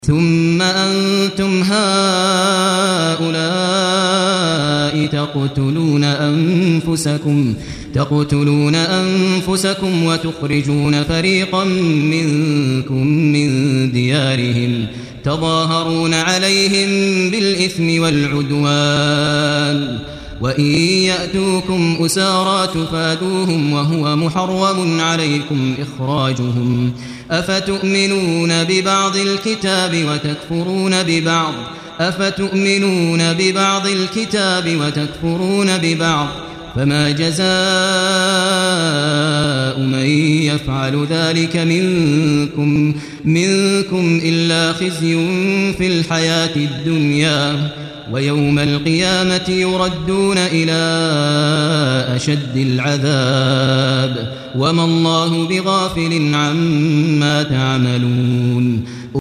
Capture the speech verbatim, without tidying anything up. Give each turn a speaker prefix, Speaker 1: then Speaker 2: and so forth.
Speaker 1: ثم أنتم هؤلاء تقتلون أنفسكم تقتلون أنفسكم وتخرجون فريقا منكم من ديارهم تظاهرون عليهم بالإثم والعدوان وإن يأتوكم أسارى تفادوهم وهو محرم عليكم إخراجهم أفتؤمنون ببعض الكتاب وتكفرون ببعض أفتؤمنون ببعض الكتاب وتكفرون ببعض فما جزاء من يفعل ذلك منكم منكم إلا خزي في الحياة الدنيا ويوم القيامة يردون إلى أشد العذاب وما الله بغافل عما تعملون